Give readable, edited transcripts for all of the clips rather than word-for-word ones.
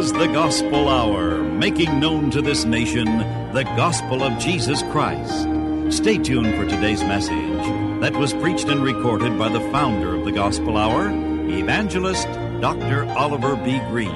is the Gospel Hour, making known to this nation the gospel of Jesus Christ. Stay tuned for today's message that was preached and recorded by the founder of the Gospel Hour, Evangelist Dr. Oliver B. Green.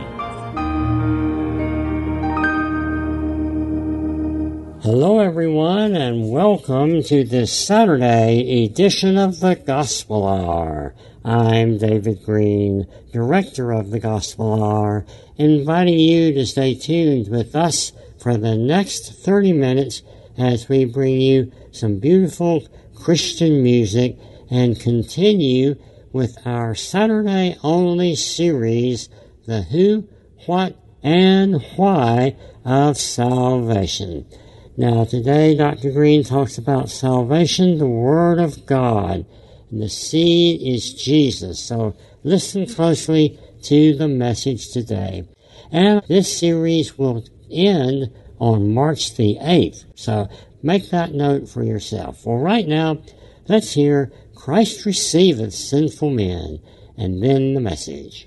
Hello, everyone, and welcome to this Saturday edition of the Gospel Hour. I'm David Green, director of the Gospel Hour, inviting you to stay tuned with us for the next 30 minutes as we bring you some beautiful Christian music and continue with our Saturday-only series, The Who, What, and Why of Salvation. Now, today, Dr. Green talks about salvation, the Word of God, and the seed is Jesus. So listen closely to the message today. And this series will end on March the 8th. So make that note for yourself. Well, right now, let's hear Christ Receiveth Sinful Men, and then the message.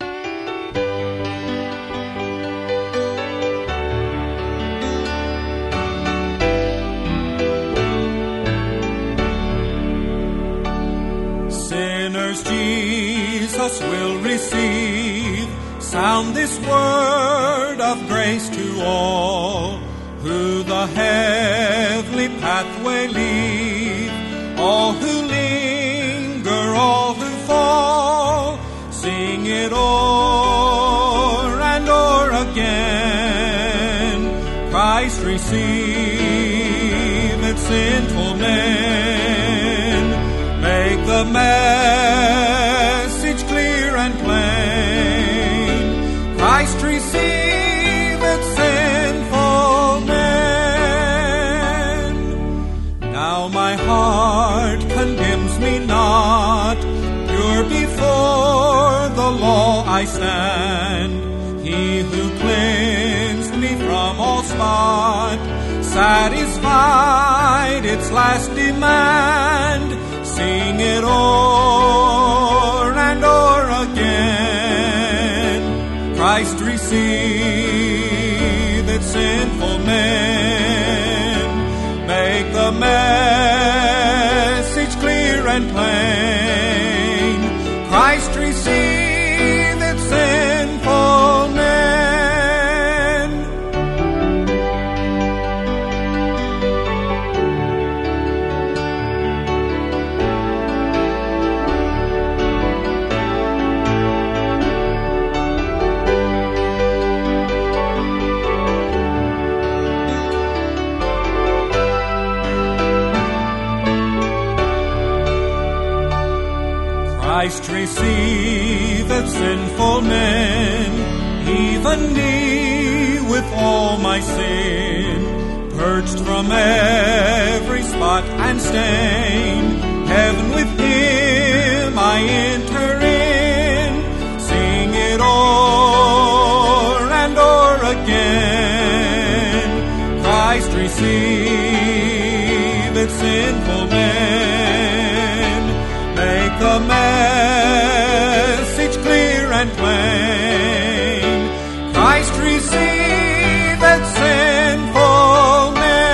Jesus will receive. Sound this word of grace to all who the heavenly pathway leave, all who linger, all who fall. Sing it o'er and o'er again. Christ receiveth sinful men. Make the message clear and plain. Christ receiveth sinful men. Now my heart condemns me not. Pure before the law I stand. He who cleansed me from all spot, satisfied its last demand. Sing it o'er and o'er again. Christ receiveth sinful men. Make the message clear and plain. Christ receiveth sinful men. Christ receiveth sinful men, even me with all my sin, purged from every spot and stain. Heaven with him I enter in. Sing it o'er and o'er again. Christ receiveth sinful men. Make the message clear and plain. Christ receiveth sinful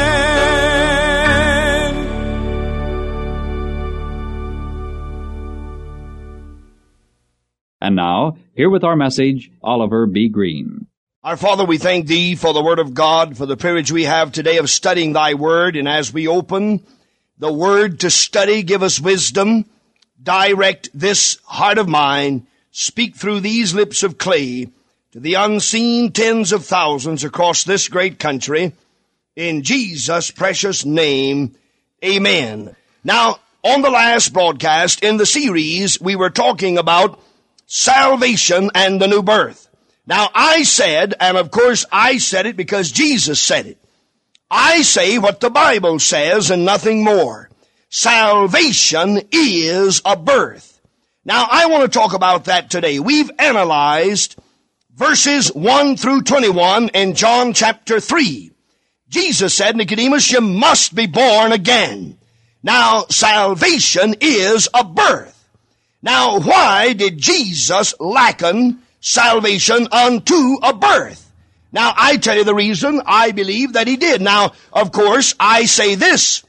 men. And now, here with our message, Oliver B. Green. Our Father, we thank Thee for the Word of God, for the privilege we have today of studying Thy Word, and as we open the Word to study, give us wisdom. Direct this heart of mine, speak through these lips of clay to the unseen tens of thousands across this great country. In Jesus' precious name, amen. Now, on the last broadcast in the series, we were talking about salvation and the new birth. Now, I said, and of course I said it because Jesus said it, I say what the Bible says and nothing more. Salvation is a birth. Now, I want to talk about that today. We've analyzed verses 1 through 21 in John chapter 3. Jesus said, Nicodemus, you must be born again. Now, salvation is a birth. Now, why did Jesus liken salvation unto a birth. Now, I tell you the reason I believe that he did. Now, of course, I say this.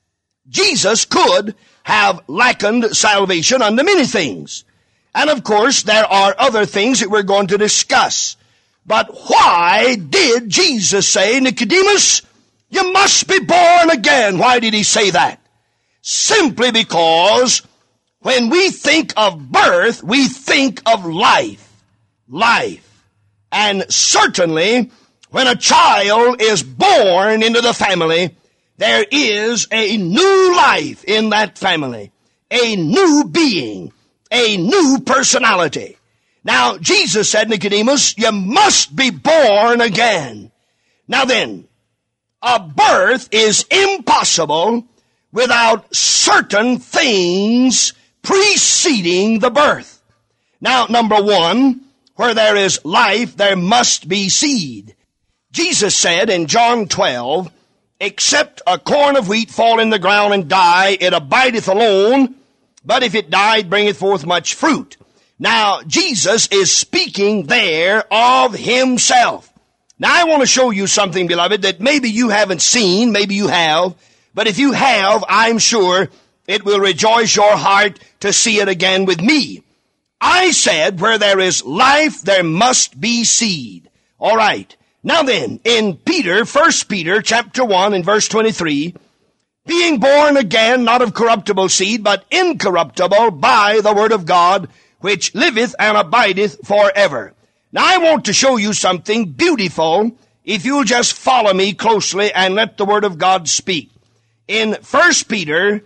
Jesus could have likened salvation unto many things. And of course, there are other things that we're going to discuss. But why did Jesus say, Nicodemus, you must be born again? Why did he say that? Simply because when we think of birth, we think of life. Life. And certainly, when a child is born into the family, there is a new life in that family, a new being, a new personality. Now, Jesus said, Nicodemus, you must be born again. Now then, a birth is impossible without certain things preceding the birth. Now, number one, where there is life, there must be seed. Jesus said in John 12, except a corn of wheat fall in the ground and die, it abideth alone, but if it die, it bringeth forth much fruit. Now, Jesus is speaking there of himself. Now, I want to show you something, beloved, that maybe you haven't seen, maybe you have, but if you have, I'm sure it will rejoice your heart to see it again with me. I said, where there is life, there must be seed. All right. Now then, in Peter, 1 Peter chapter 1 and verse 23, being born again, not of corruptible seed, but incorruptible by the word of God, which liveth and abideth forever. Now I want to show you something beautiful, if you'll just follow me closely and let the word of God speak. In 1 Peter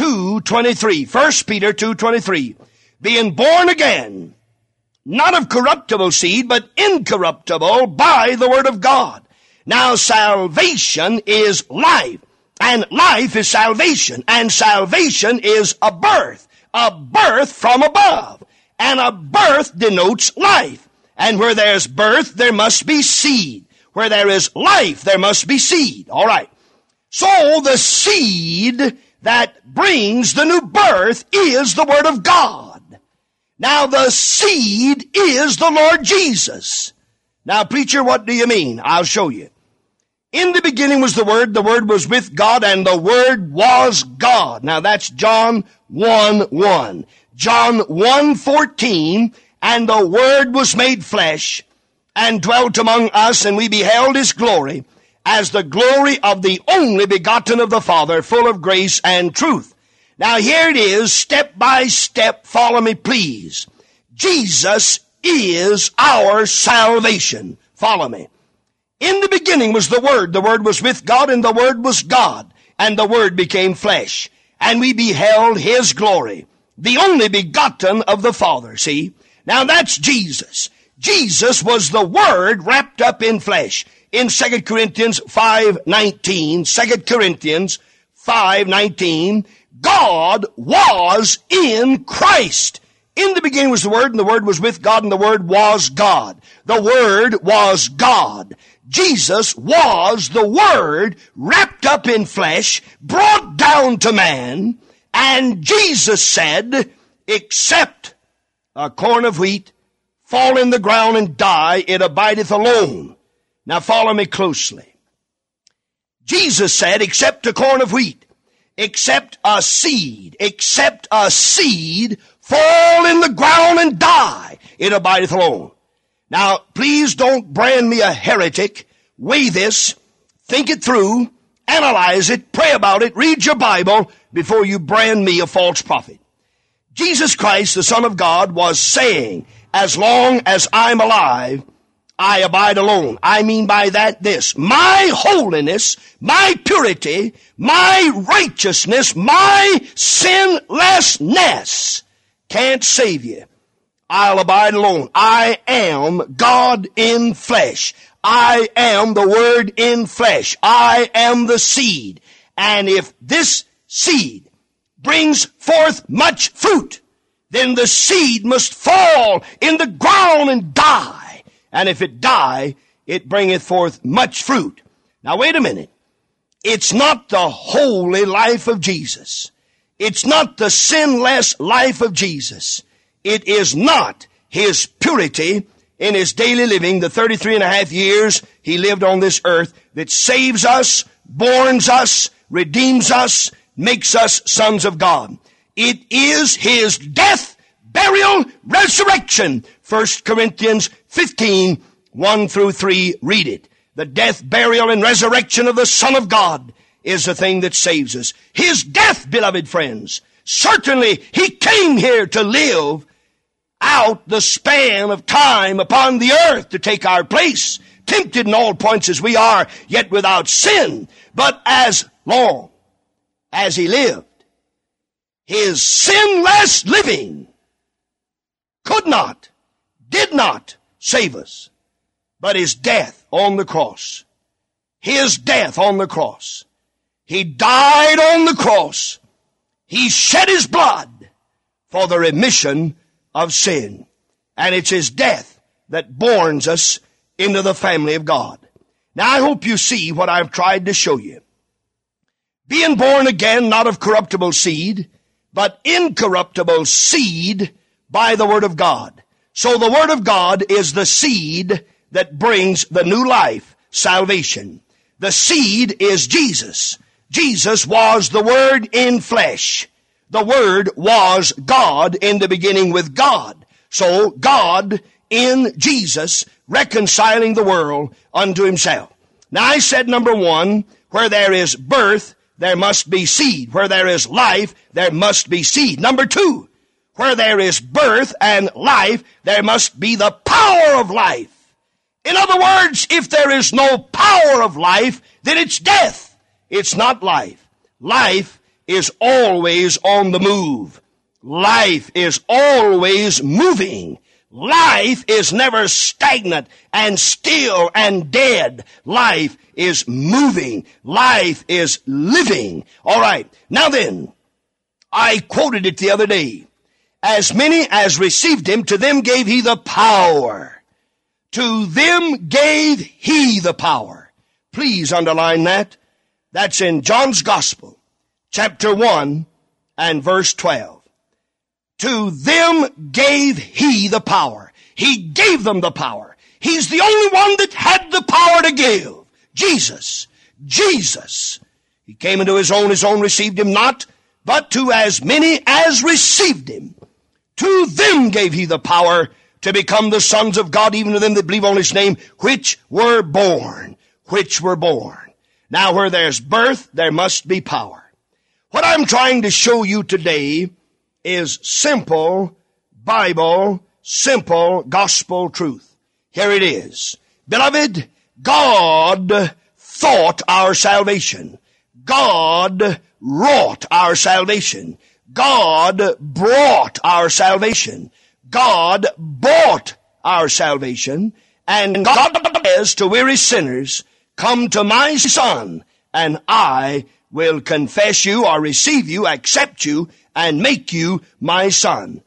2:23, 1 Peter 2:23, being born again, not of corruptible seed, but incorruptible by the word of God. Now, salvation is life, and life is salvation, and salvation is a birth from above, and a birth denotes life. And where there's birth, there must be seed. Where there is life, there must be seed. All right. So the seed that brings the new birth is the word of God. Now, the seed is the Lord Jesus. Now, preacher, what do you mean? I'll show you. In the beginning was the Word was with God, and the Word was God. Now, that's John 1:1. John 1:14, and the Word was made flesh, and dwelt among us, and we beheld his glory, as the glory of the only begotten of the Father, full of grace and truth. Now here it is, step by step, follow me please. Jesus is our salvation. Follow me. In the beginning was the Word was with God, and the Word was God, and the Word became flesh, and we beheld his glory, the only begotten of the Father. See? Now that's Jesus. Jesus was the Word wrapped up in flesh. In 2 Corinthians 5:19, 2 Corinthians 5:19, God was in Christ. In the beginning was the Word, and the Word was with God, and the Word was God. The Word was God. Jesus was the Word wrapped up in flesh, brought down to man, and Jesus said, except a corn of wheat fall in the ground and die, it abideth alone. Now follow me closely. Jesus said, except a corn of wheat, except a seed fall in the ground and die, it abideth alone. Now, please don't brand me a heretic. Weigh this, think it through, analyze it, pray about it, read your Bible before you brand me a false prophet. Jesus Christ, the Son of God, was saying, as long as I'm alive, I abide alone. I mean by that this: my holiness, my purity, my righteousness, my sinlessness can't save you. I'll abide alone. I am God in flesh. I am the Word in flesh. I am the seed. And if this seed brings forth much fruit, then the seed must fall in the ground and die. And if it die, it bringeth forth much fruit. Now wait a minute. It's not the holy life of Jesus. It's not the sinless life of Jesus. It is not his purity, in his daily living, the 33 and a half years he lived on this earth, that saves us, borns us, redeems us, makes us sons of God. It is his death, burial, resurrection. 1 Corinthians 15, 1 through 3, read it. The death, burial, and resurrection of the Son of God is the thing that saves us. His death, beloved friends, certainly he came here to live out the span of time upon the earth to take our place, tempted in all points as we are, yet without sin. But as long as he lived, his sinless living could not, did not save us. But his death on the cross, his death on the cross, he died on the cross. He shed his blood for the remission of sin. And it's his death that borns us into the family of God. Now I hope you see what I've tried to show you. Being born again, not of corruptible seed, but incorruptible seed by the Word of God. So the Word of God is the seed that brings the new life, salvation. The seed is Jesus. Jesus was the Word in flesh. The Word was God in the beginning with God. So God in Jesus reconciling the world unto himself. Now I said, number one, where there is birth, there must be seed. Where there is life, there must be seed. Number two, where there is birth and life, there must be the power of life. In other words, if there is no power of life, then it's death. It's not life. Life is always on the move. Life is always moving. Life is never stagnant and still and dead. Life is moving. Life is living. All right. Now then, I quoted it the other day. As many as received him, to them gave he the power. To them gave he the power. Please underline that. That's in John's Gospel, chapter 1 and verse 12. To them gave he the power. He gave them the power. He's the only one that had the power to give. Jesus. Jesus. He came into his own received him not, but to as many as received him, to them gave he the power to become the sons of God, even to them that believe on his name, which were born. Which were born. Now where there's birth, there must be power. What I'm trying to show you today is simple Bible, simple gospel truth. Here it is. Beloved, God thought our salvation. God wrought our salvation. God brought our salvation. God bought our salvation. And God says to weary sinners, come to my Son, and I will confess you or receive you, accept you, and make you my son.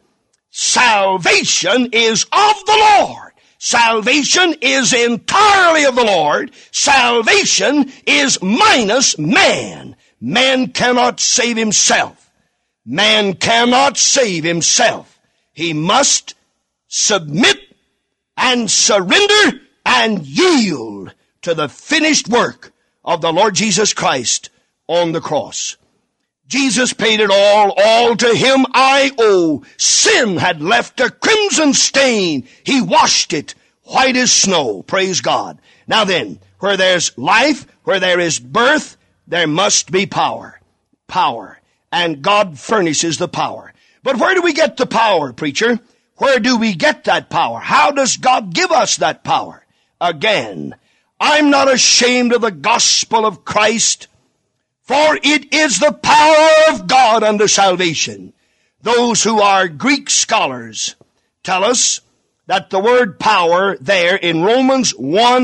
Salvation is of the Lord. Salvation is entirely of the Lord. Salvation is minus man. Man cannot save himself. Man cannot save himself. He must submit and surrender and yield to the finished work of the Lord Jesus Christ on the cross. Jesus paid it all to him I owe. Sin had left a crimson stain. He washed it white as snow. Praise God. Now then, where there's life, where there is birth, there must be power. Power. And God furnishes the power. But where do we get the power, preacher? Where do we get that power? How does God give us that power? Again, I'm not ashamed of the gospel of Christ, for it is the power of God unto salvation. Those who are Greek scholars tell us that the word power there in Romans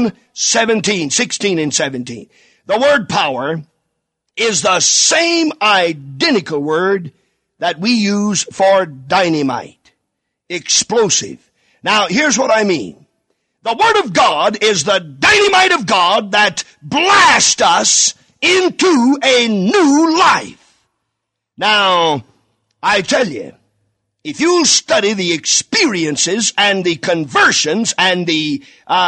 1:16 and 17, the word power is the same identical word that we use for dynamite, explosive. Now, here's what I mean. The Word of God is the dynamite of God that blasts us into a new life. Now, I tell you, if you'll study the experiences and the conversions and the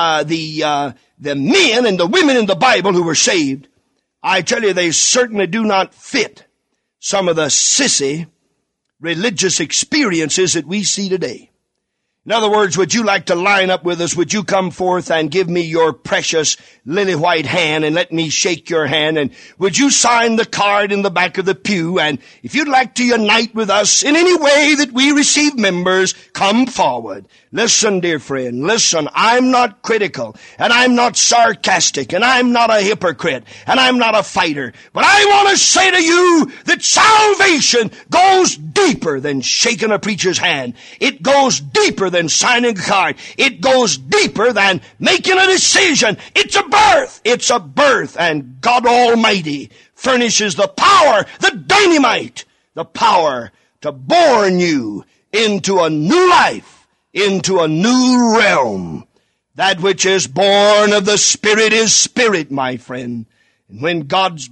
men and the women in the Bible who were saved, I tell you, they certainly do not fit some of the sissy religious experiences that we see today. In other words, would you like to line up with us? Would you come forth and give me your precious lily white hand and let me shake your hand? And would you sign the card in the back of the pew? And if you'd like to unite with us in any way that we receive members, come forward. Listen, dear friend, listen, I'm not critical, and I'm not sarcastic, and I'm not a hypocrite, and I'm not a fighter. But I want to say to you that salvation goes deeper than shaking a preacher's hand. It goes deeper than signing a card. It goes deeper than making a decision. It's a birth. It's a birth, and God Almighty furnishes the power, the dynamite, the power to born you into a new life, into a new realm. That which is born of the Spirit is spirit, my friend. And when God's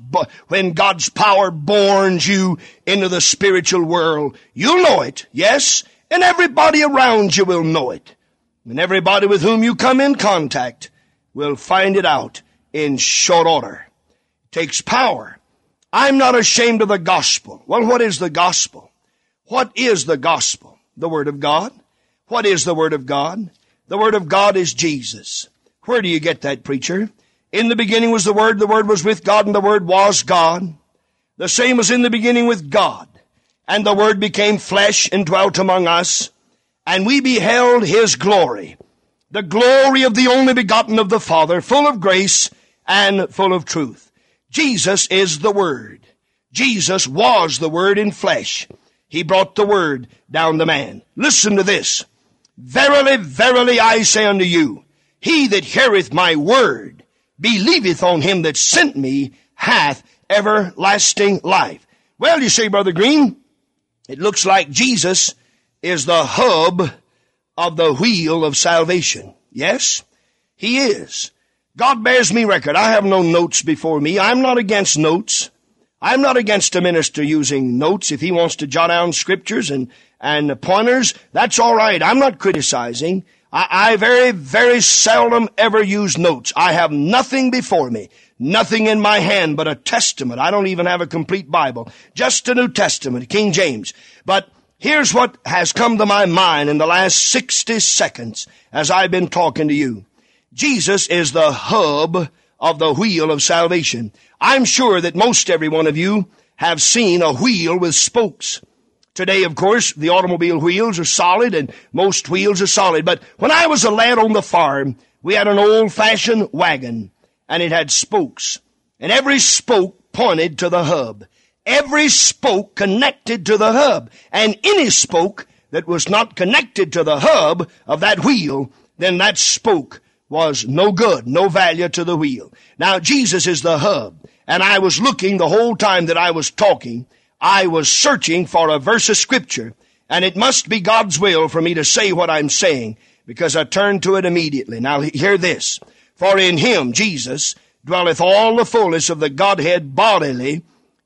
power borns you into the spiritual world, you'll know it, yes, and everybody around you will know it. And everybody with whom you come in contact will find it out in short order. It takes power. I'm not ashamed of the gospel. Well, what is the gospel? What is the gospel? The Word of God. What is the Word of God? The Word of God is Jesus. Where do you get that, preacher? In the beginning was the Word was with God, and the Word was God. The same was in the beginning with God. And the Word became flesh and dwelt among us, and we beheld His glory, the glory of the only begotten of the Father, full of grace and full of truth. Jesus is the Word. Jesus was the Word in flesh. He brought the Word down to man. Listen to this. Verily, verily, I say unto you, he that heareth my word, believeth on him that sent me, hath everlasting life. Well, you say, Brother Green, it looks like Jesus is the hub of the wheel of salvation. Yes, He is. God bears me record. I have no notes before me. I'm not against notes. I'm not against a minister using notes. If he wants to jot down scriptures and pointers, that's all right. I'm not criticizing. I very, very seldom ever use notes. I have nothing before me, nothing in my hand but a testament. I don't even have a complete Bible, just a New Testament, King James. But here's what has come to my mind in the last 60 seconds as I've been talking to you. Jesus is the hub of the wheel of salvation. I'm sure that most every one of you have seen a wheel with spokes. Today, of course, the automobile wheels are solid, and most wheels are solid. But when I was a lad on the farm, we had an old-fashioned wagon, and it had spokes. And every spoke pointed to the hub. Every spoke connected to the hub. And any spoke that was not connected to the hub of that wheel, then that spoke was no good, no value to the wheel. Now, Jesus is the hub. And I was looking the whole time that I was talking. I was searching for a verse of Scripture, and it must be God's will for me to say what I'm saying, because I turned to it immediately. Now hear this. For in Him, Jesus, dwelleth all the fullness of the Godhead bodily,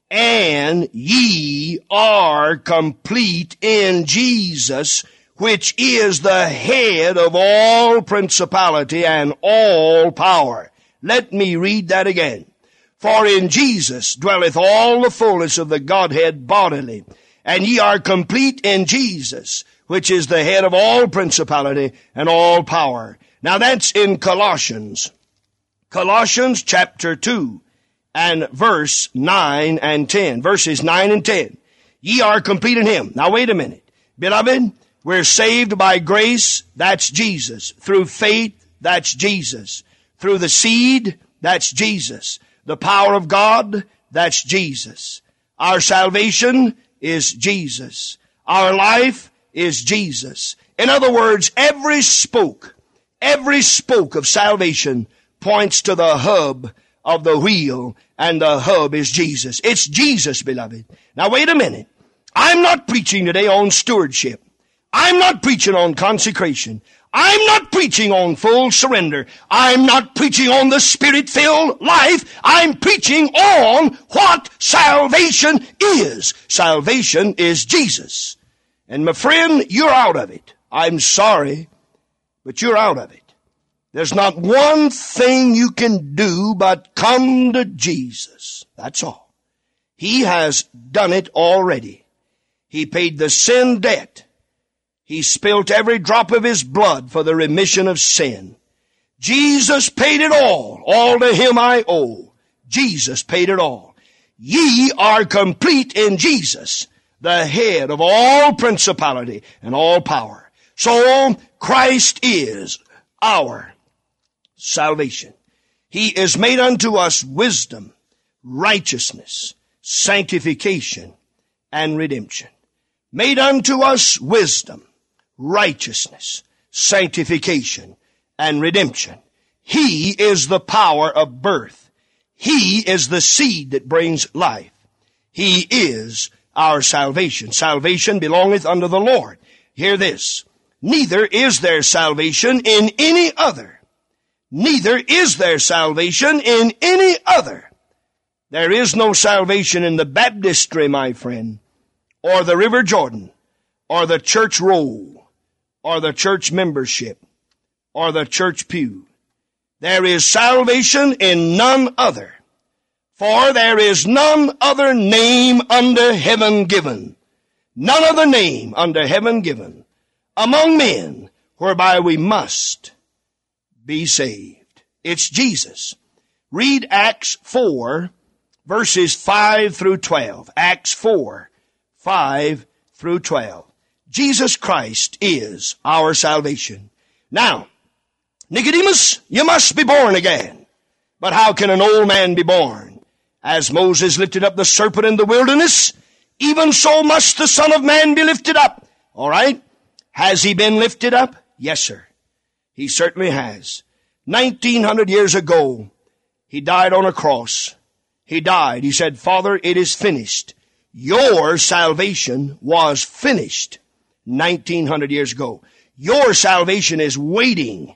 and ye are complete in Jesus, which is the head of all principality and all power. Let me read that again. For in Jesus dwelleth all the fullness of the Godhead bodily, and ye are complete in Jesus, which is the head of all principality and all power. Now that's in Colossians. Colossians chapter 2 and verse 9 and 10. Verses 9 and 10. Ye are complete in Him. Now wait a minute. Beloved, we're saved by grace. That's Jesus. Through faith, that's Jesus. Through the seed, that's Jesus. The power of God, that's Jesus. Our salvation is Jesus. Our life is Jesus. In other words, every spoke of salvation points to the hub of the wheel, and the hub is Jesus. It's Jesus, beloved. Now wait a minute. I'm not preaching today on stewardship. I'm not preaching on consecration. I'm not preaching on full surrender. I'm not preaching on the Spirit-filled life. I'm preaching on what salvation is. Salvation is Jesus. And my friend, you're out of it. I'm sorry, but you're out of it. There's not one thing you can do but come to Jesus. That's all. He has done it already. He paid the sin debt. He spilt every drop of his blood for the remission of sin. Jesus paid it all. All to him I owe. Jesus paid it all. Ye are complete in Jesus, the head of all principality and all power. So Christ is our salvation. He is made unto us wisdom, righteousness, sanctification, and redemption. Made unto us wisdom, righteousness, sanctification, and redemption. He is the power of birth. He is the seed that brings life. He is our salvation. Salvation belongeth unto the Lord. Hear this. Neither is there salvation in any other. Neither is there salvation in any other. There is no salvation in the baptistry, my friend, or the River Jordan, or the church roll, or the church membership, or the church pew. There is salvation in none other. For there is none other name under heaven given, none other name under heaven given, among men whereby we must be saved. It's Jesus. Read Acts 4, verses 5 through 12. Acts 4, 5 through 12. Jesus Christ is our salvation. Now, Nicodemus, you must be born again. But how can an old man be born? As Moses lifted up the serpent in the wilderness, even so must the Son of Man be lifted up. All right? Has he been lifted up? Yes, sir. He certainly has. 1900 years ago, he died on a cross. He died. He said, Father, it is finished. Your salvation was finished 1900 years ago. Your salvation is waiting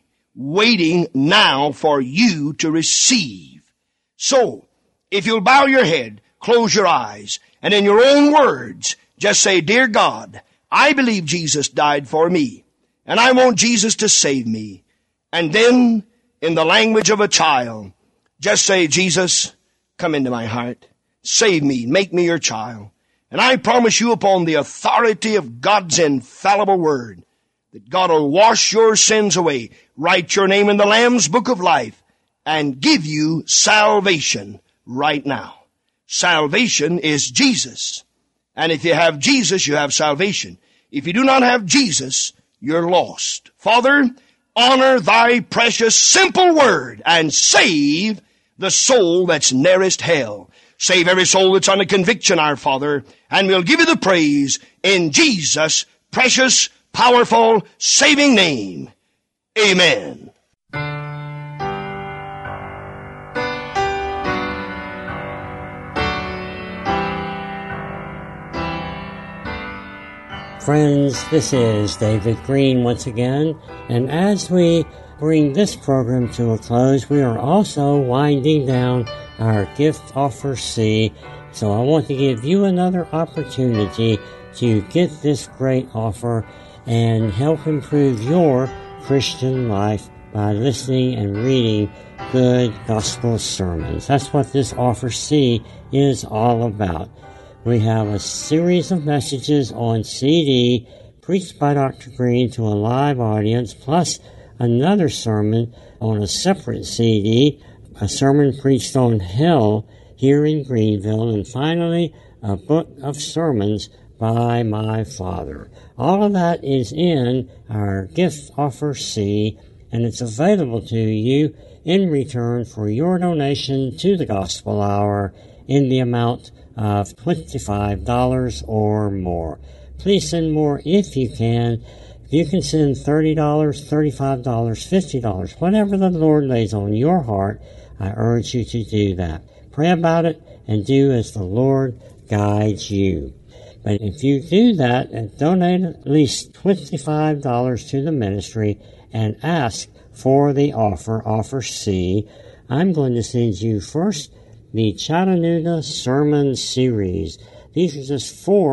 now for you to receive. So, if you'll bow your head, close your eyes, and in your own words, just say, Dear God, I believe Jesus died for me, and I want Jesus to save me. And then, in the language of a child, just say, Jesus, come into my heart. Save me. Make me your child. And I promise you upon the authority of God's infallible word that God will wash your sins away, write your name in the Lamb's book of life, and give you salvation right now. Salvation is Jesus. And if you have Jesus, you have salvation. If you do not have Jesus, you're lost. Father, honor thy precious simple word and save the soul that's nearest hell. Save every soul that's under conviction, our Father, and we'll give you the praise in Jesus' precious, powerful, saving name. Amen. Friends, this is David Green once again, and as we bring this program to a close, we are also winding down our Gift Offer C, so I want to give you another opportunity to get this great offer and help improve your Christian life by listening and reading good gospel sermons. That's what this Offer C is all about. We have a series of messages on CD preached by Dr. Green to a live audience, plus another sermon on a separate CD, a sermon preached on hell here in Greenville, and finally a book of sermons by my father. All of that is in our Gift Offer C, and it's available to you in return for your donation to the Gospel Hour in the amount of $25 or more. Please send more if you can. If you can send $30, $35, $50, whatever the Lord lays on your heart, I urge you to do that. Pray about it and do as the Lord guides you. But if you do that and donate at least $25 to the ministry and ask for the Offer C, I'm going to send you first the Chattanooga Sermon Series. These are just 4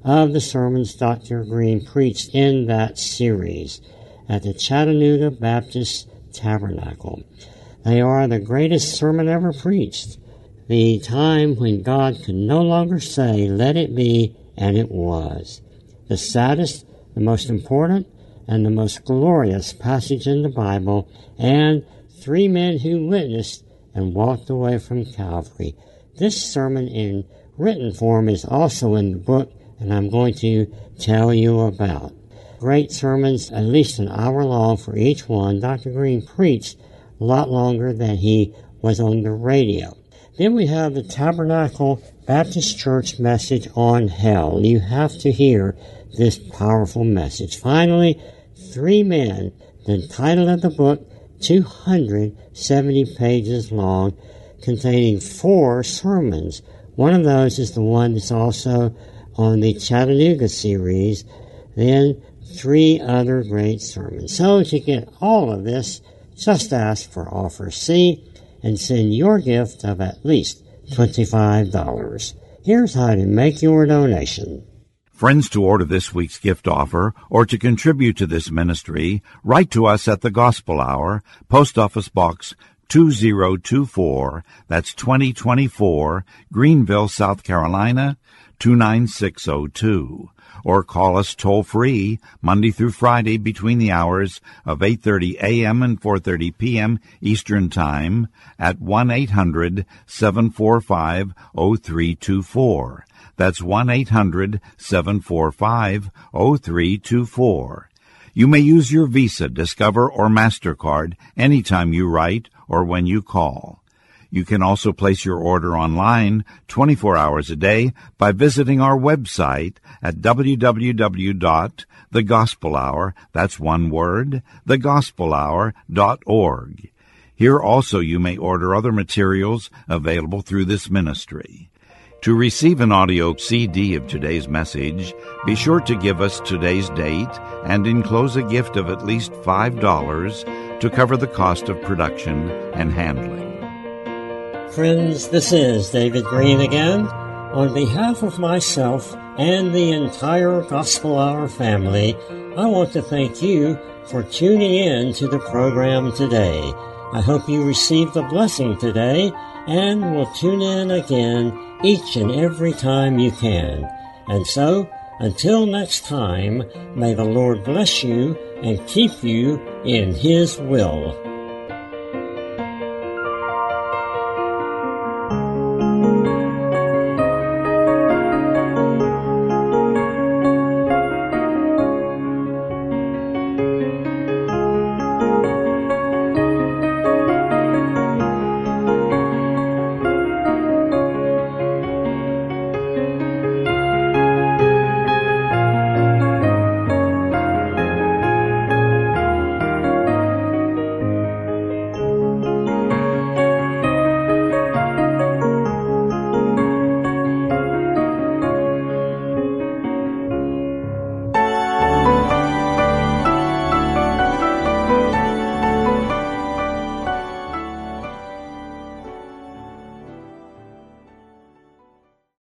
of the sermons Dr. Green preached in that series at the Chattanooga Baptist Tabernacle. They are the greatest sermon ever preached. The time when God could no longer say, "Let it be," and it was. The saddest, the most important, and the most glorious passage in the Bible, and 3 men who witnessed and walked away from Calvary. This sermon in written form is also in the book, and I'm going to tell you about. Great sermons, at least an hour long for each one. Dr. Green preached a lot longer than he was on the radio. Then we have the Tabernacle Baptist Church message on hell. You have to hear this powerful message. Finally, 3 men, the title of the book, 270 pages long, containing 4 sermons. One of those is the one that's also on the Chattanooga series. Then 3 other great sermons. So to get all of this, just ask for Offer C and send your gift of at least $25. Here's how to make your donation. Friends, to order this week's gift offer or to contribute to this ministry, write to us at the Gospel Hour, Post Office Box 2024, that's 2024, Greenville, South Carolina, 29602. Or call us toll-free Monday through Friday between the hours of 8:30 a.m. and 4:30 p.m. Eastern Time at 1-800-745-0324. That's 1-800-745-0324. You may use your Visa, Discover, or MasterCard anytime you write or when you call. You can also place your order online 24 hours a day by visiting our website at www.thegospelhour, that's one word, thegospelhour.org. Here also you may order other materials available through this ministry. To receive an audio CD of today's message, be sure to give us today's date and enclose a gift of at least $5 to cover the cost of production and handling. Friends, this is David Green again. On behalf of myself and the entire Gospel Hour family, I want to thank you for tuning in to the program today. I hope you received a blessing today and will tune in again each and every time you can. And so, until next time, may the Lord bless you and keep you in His will.